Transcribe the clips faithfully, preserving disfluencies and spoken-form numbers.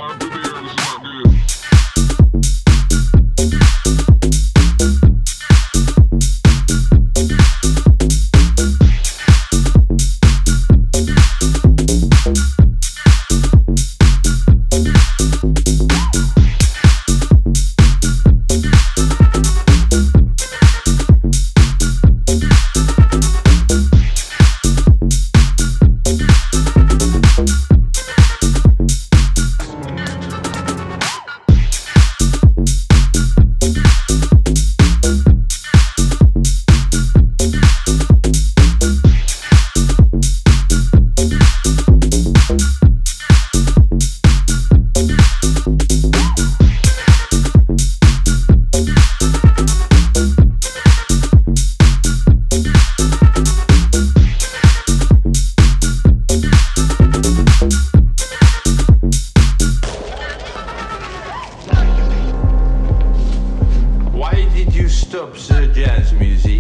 flying through the air. This is not good. Stop the jazz music.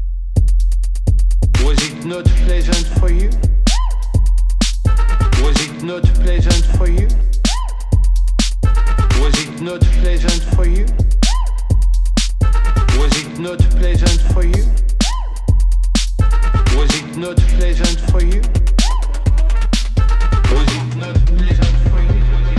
Was it not pleasant for you? Was it not pleasant for you? Was it not pleasant for you? Was it not pleasant for you? Was it not pleasant for you? Was it not pleasant for you?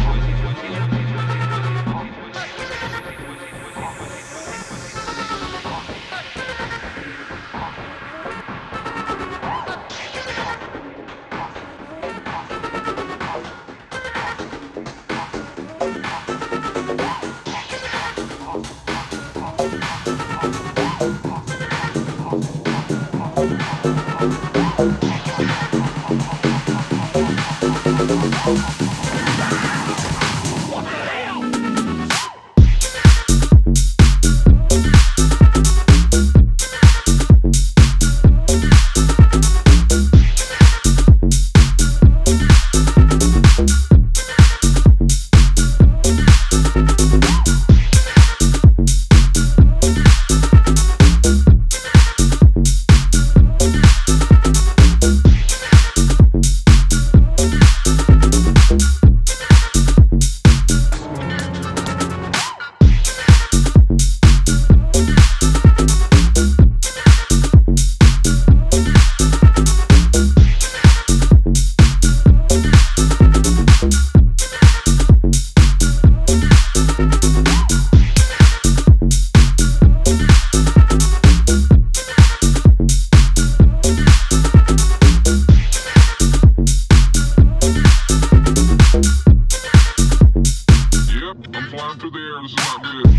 I'm flying through the air. This is not good.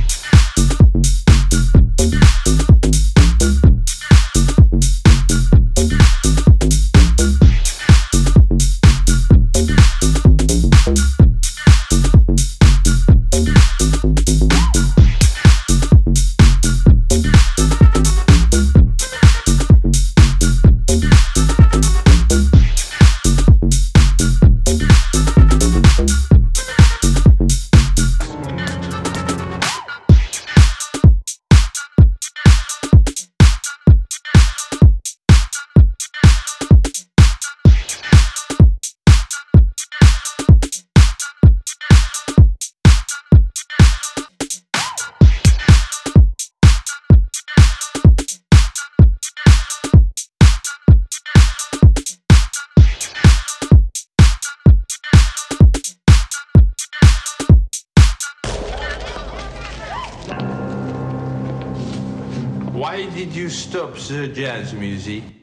Why did you stop the jazz music?